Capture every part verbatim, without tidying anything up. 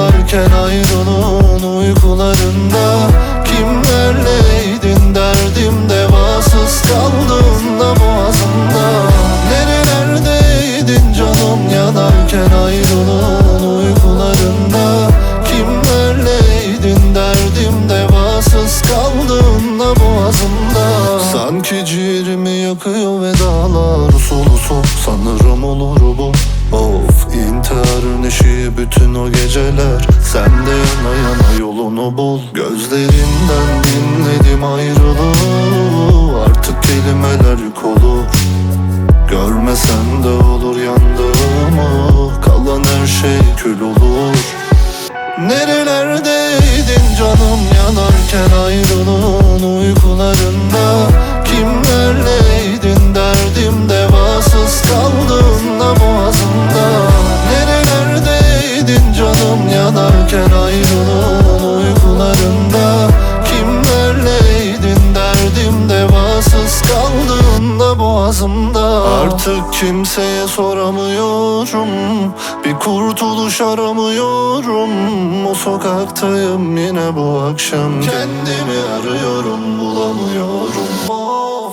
yanarken ayrılığın uykularında kimlerleydin derdim devasız kaldığında boğazımda. Nerelerdeydin canım yanarken ayrılığın uykularında kimlerleydin derdim devasız kaldığında boğazımda. Sanki ciğerimi yakıyor ve dağlar usul usul, sanırım olur bu. Of, intiharın eşiği bütün o geceler. Sen de yana yana yolunu bul. Gözlerinden dinledim ayrılığı. Artık kelimeler yük olur. Görmesen de olur yandığımı. Kalan her şey kül olur. Nerelerdeydin canım yanarken ayrılığın uykularında kimlerleydin derdim devasız kaldığında boğazımda. Nerelerdeydin canım yanarken ayrılığın uykularında kimlerleydin derdim devasız kaldığında boğazımda. Artık kimseye soramıyorum, bir kurtuluş aramıyorum. O sokaktayım yine bu akşam, kendimi arıyorum bulamıyorum. Of,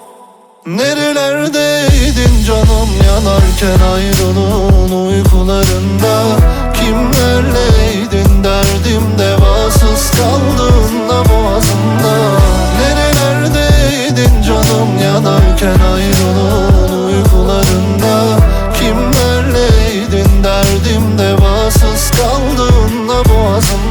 nerelerdeydin canım yanarken ayrılığın uykularında kimlerleydin derdim devasız kaldığında boğazımda. Nerelerdeydin canım yanarken ayrılığın uykularında kimlerleydin derdim devasız kaldığında boğazımda.